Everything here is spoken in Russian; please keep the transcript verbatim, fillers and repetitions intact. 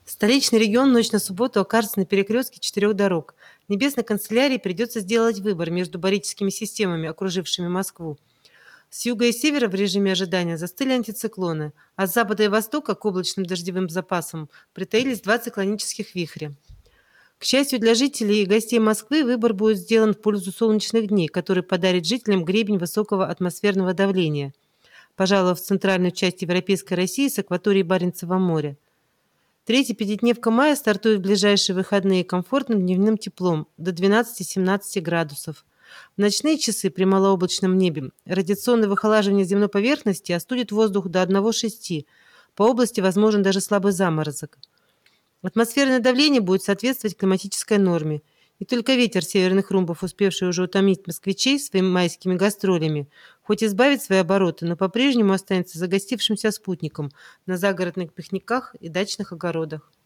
Столичный регион в ночь на субботу окажется на перекрестке четырех дорог. Небесной канцелярии придется сделать выбор между барическими системами, окружившими Москву. С юга и севера в режиме ожидания застыли антициклоны, а с запада и востока к облачным дождевым запасам притаились два циклонических вихря. К счастью для жителей и гостей Москвы, выбор будет сделан в пользу солнечных дней, который подарит жителям гребень высокого атмосферного давления, пожалуй, в центральную часть Европейской России с акватории Баренцева моря. Третья пятидневка мая стартует в ближайшие выходные комфортным дневным теплом до двенадцати-семнадцати градусов. В ночные часы при малооблачном небе радиационное выхолаживание земной поверхности остудит воздух до одного целых шести десятых. По области возможен даже слабый заморозок. Атмосферное давление будет соответствовать климатической норме. И только ветер северных румбов, успевший уже утомить москвичей своими майскими гастролями, хоть избавит свои обороты, но по-прежнему останется загостившимся спутником на загородных пикниках и дачных огородах.